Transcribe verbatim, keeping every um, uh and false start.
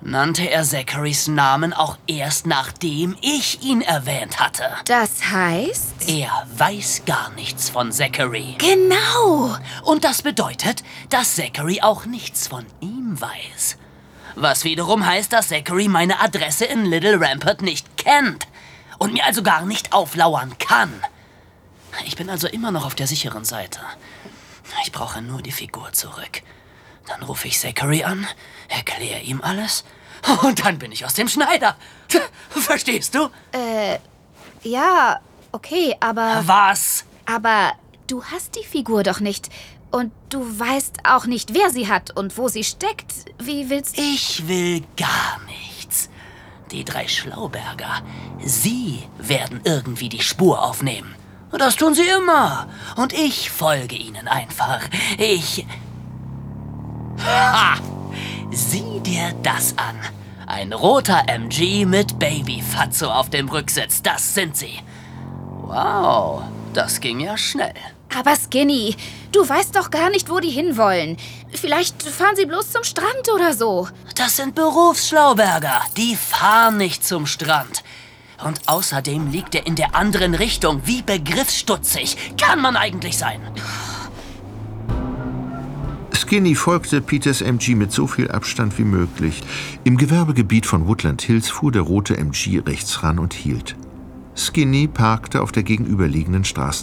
nannte er Zacharys Namen auch erst nachdem ich ihn erwähnt hatte. Das heißt? Er weiß gar nichts von Zachary. Genau. Und das bedeutet, dass Zachary auch nichts von ihm weiß. Was wiederum heißt, dass Zachary meine Adresse in Little Rampart nicht kennt und mir also gar nicht auflauern kann. Ich bin also immer noch auf der sicheren Seite. Ich brauche nur die Figur zurück. Dann rufe ich Zachary an, erkläre ihm alles und dann bin ich aus dem Schneider. Verstehst du? Äh, ja, okay, aber... Was? Aber du hast die Figur doch nicht. Und du weißt auch nicht, wer sie hat und wo sie steckt. Wie willst du... Ich will gar nichts. Die drei Schlauberger, sie werden irgendwie die Spur aufnehmen. Das tun sie immer. Und ich folge ihnen einfach. Ich... Ha! Sieh dir das an. Ein roter M G mit Babyfatso auf dem Rücksitz. Das sind sie. Wow, das ging ja schnell. Aber Skinny, du weißt doch gar nicht, wo die hinwollen. Vielleicht fahren sie bloß zum Strand oder so. Das sind Berufsschlauberger. Die fahren nicht zum Strand. Und außerdem liegt er in der anderen Richtung. Wie begriffsstutzig kann man eigentlich sein? Skinny folgte Peters M G mit so viel Abstand wie möglich. Im Gewerbegebiet von Woodland Hills fuhr der rote M G rechts ran und hielt. Skinny parkte auf der gegenüberliegenden Straßenseite.